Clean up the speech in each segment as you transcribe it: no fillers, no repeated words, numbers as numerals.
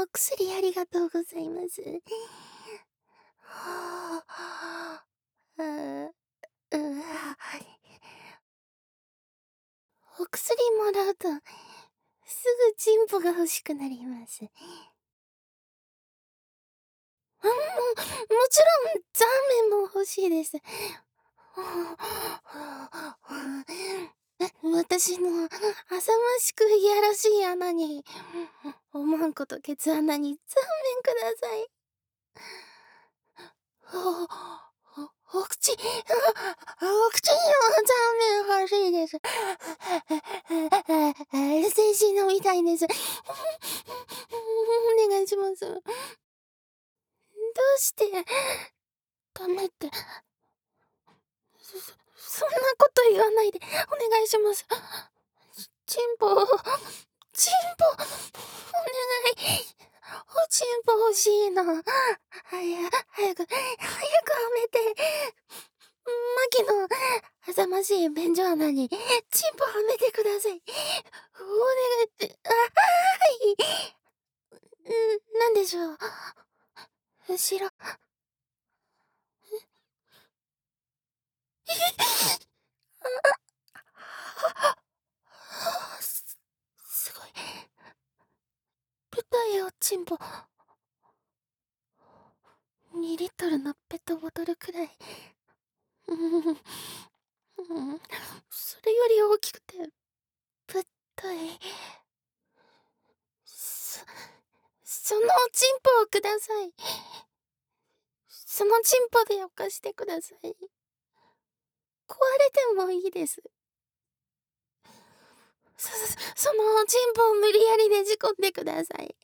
薬ありがとうございます。はあ、ああ、うわ。お薬もらうと、すぐチンポが欲しくなります。もちろん、ザーメンも欲しいです。私の浅ましくいやらしい穴に、おまんことケツ穴にザーメンください。お口にもザーメン欲しいです。精神飲みたいです。お願いします。どうして、ダメって。そんなこと言わないで、お願いします。チンポ、お願い。おチンポ欲しいの。早くはめて。マキの、浅ましい便所穴に、チンポはめてください。お願いって、はい。なんでしょう。後ろ。すごい。舞台をチンポ。2リットルのペットボトルくらい。それより大きくて、物体。そのチンポをください。そのチンポでよかしてください。壊れてもいいです。そのチンポを無理やりねじ込んでください。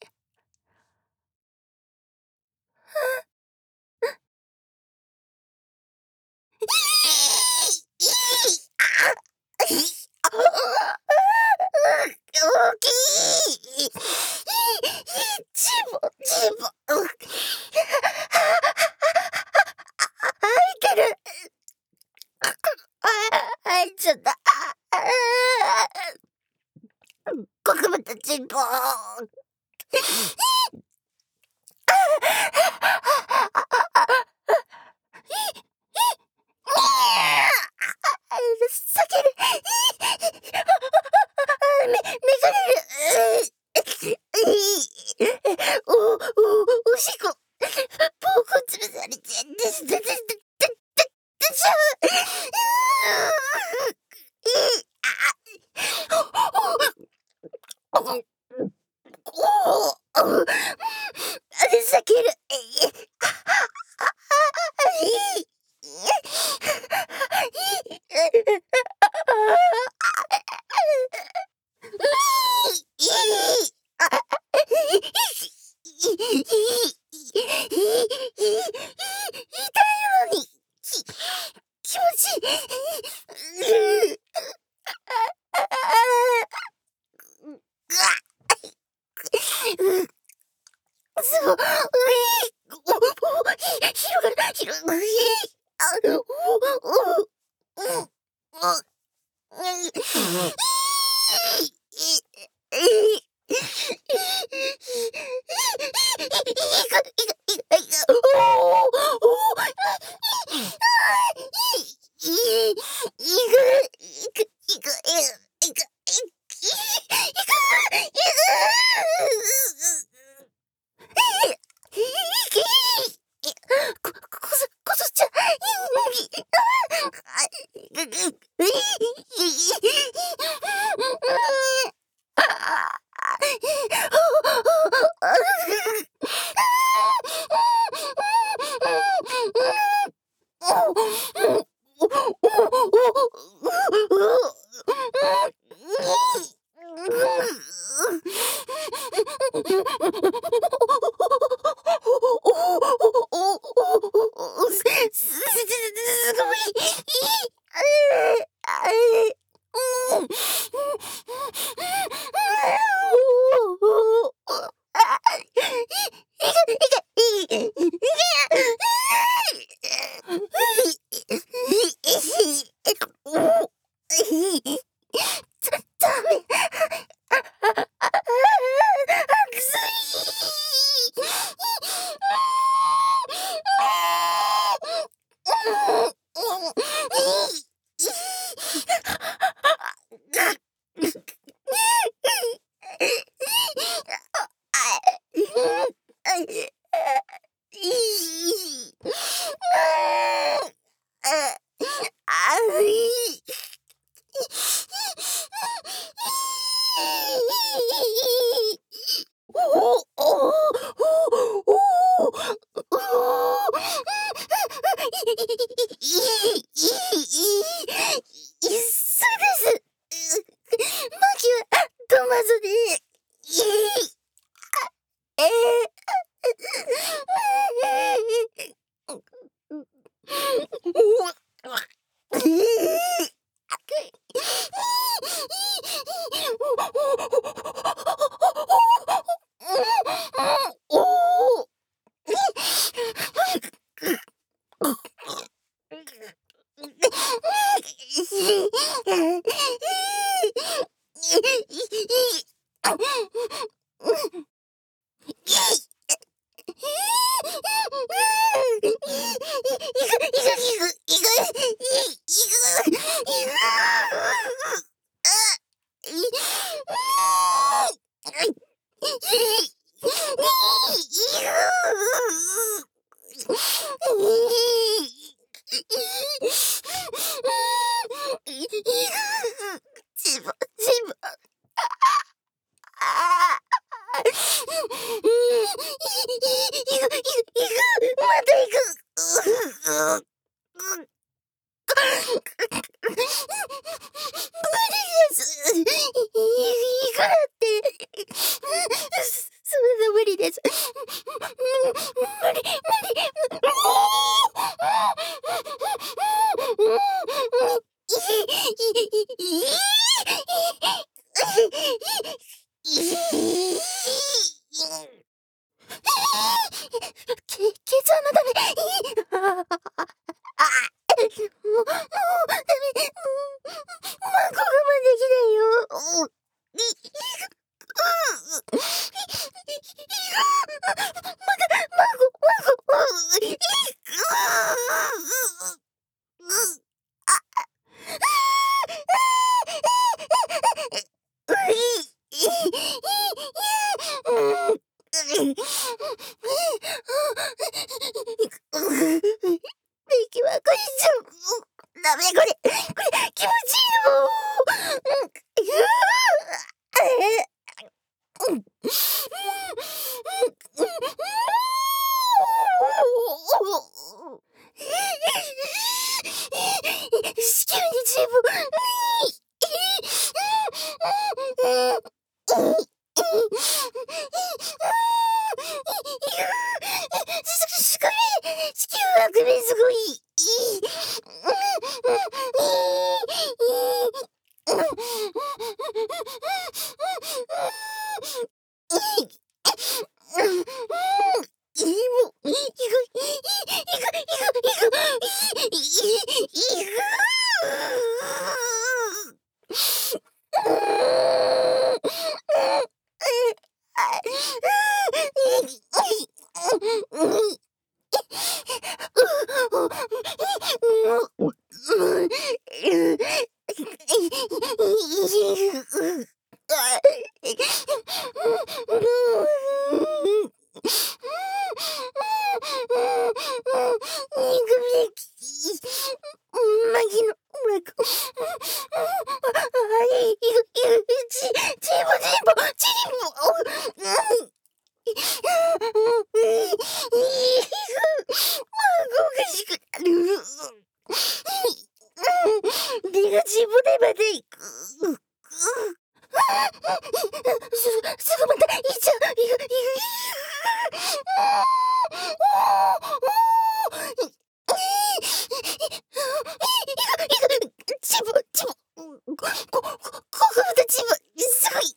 大きい。チンポ。開いてる。開いちゃった。極太チンポ。避ける。めがれる。おしっこ。膀胱潰されちゃうんです。避ける。気持ちいい。すごい。広がる。こそちゃん。すごい。ダメ。熱い。 ずに、自分、ああ。また行く。無理です。行くなって。それで無理です。無理。ケツ穴ダメ。もうダメ。孫我慢できないよ。息はこれ以上ダメこれ気持ちいいの。子宮に全部子宮はこれすごい。手が自分でまで行く。すぐまた行っちゃう。自分ここまた自分すごい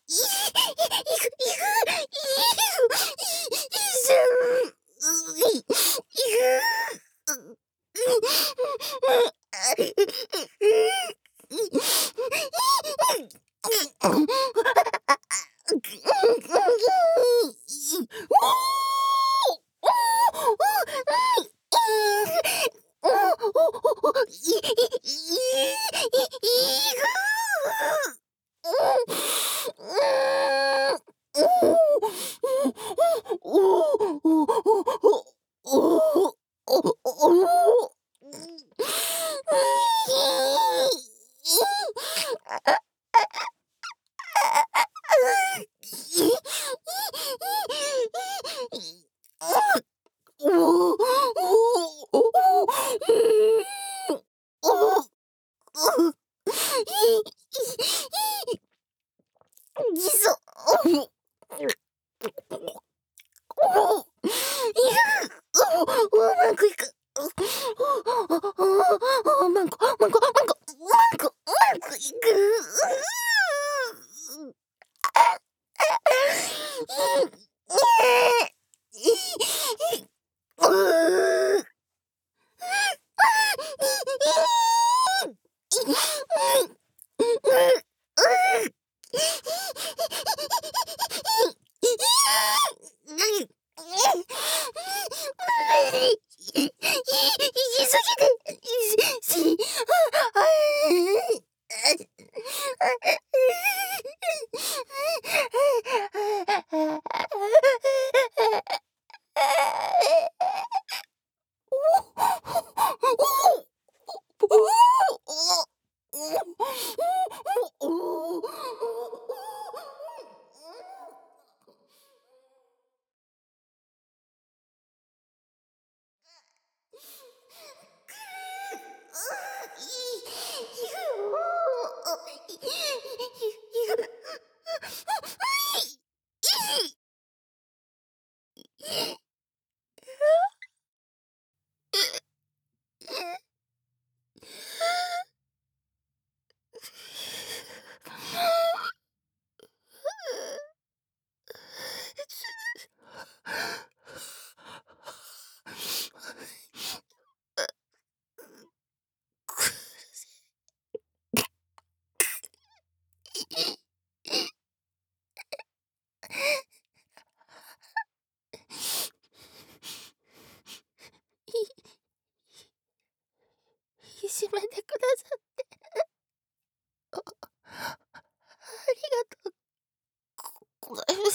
うまくいく。うまくいく。行き過ぎて、いじめてくださってありがとうございます。